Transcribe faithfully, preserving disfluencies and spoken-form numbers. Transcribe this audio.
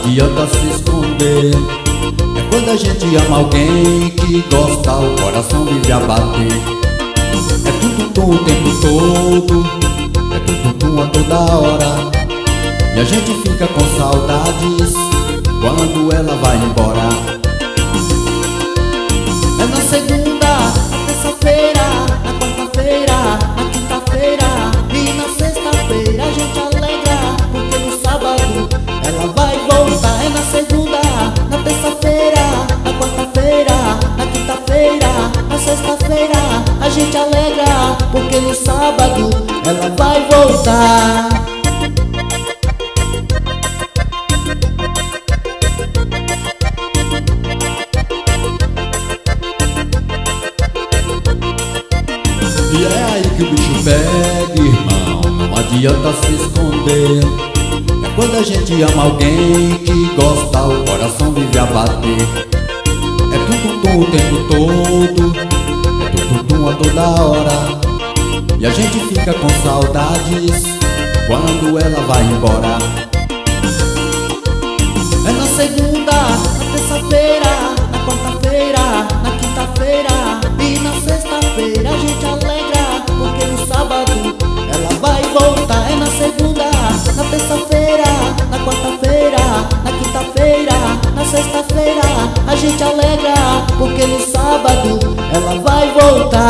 adianta se esconder. É quando a gente ama alguém que gosta, o coração vive a bater. É tum-tum-tum o tempo todo, é tum-tum-tum a toda hora. E a gente fica com saudades quando ela vai embora. É na segunda, na terça-feira, na quarta-feira, na quinta-feira e na sexta-feira a gente alegra, porque no sábado ela vai voltar. É na segunda, na terça-feira, na quarta-feira, na quinta-feira, na sexta-feira a gente alegra, porque no sábado ela vai voltar. E é aí que o bicho pega, irmão, não adianta se esconder. É quando a gente ama alguém que gosta, o coração vive a bater. É tum-tum-tum o tempo todo, é tum-tum-tum a toda hora. E a gente fica com saudades quando ela vai embora. É na segunda, na terça-feira, na quarta-feira, na quinta-feira e na sexta-feira a gente alegra, porque no sábado ela vai voltar. É na segunda, na terça-feira, na quarta-feira, na quinta-feira, na sexta-feira a gente alegra, porque no sábado ela vai voltar.